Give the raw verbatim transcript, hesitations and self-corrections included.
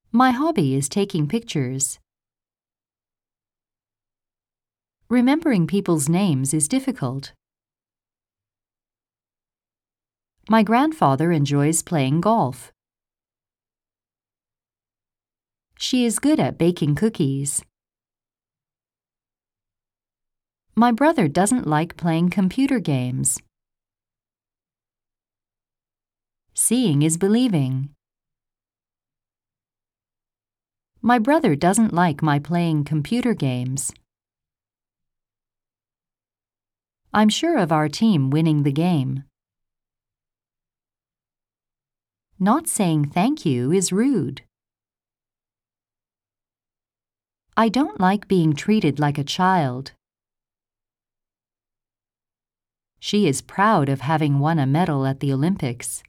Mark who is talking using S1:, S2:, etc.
S1: My hobby is taking pictures. Remembering people's names is difficult. My grandfather enjoys playing golf. She is good at baking cookies. My brother doesn't like playing computer games. Seeing is believing. My brother doesn't like my playing computer games. I'm sure of our team winning the game. Not saying thank you is rude. I don't like being treated like a child. She is proud of having won a medal at the Olympics.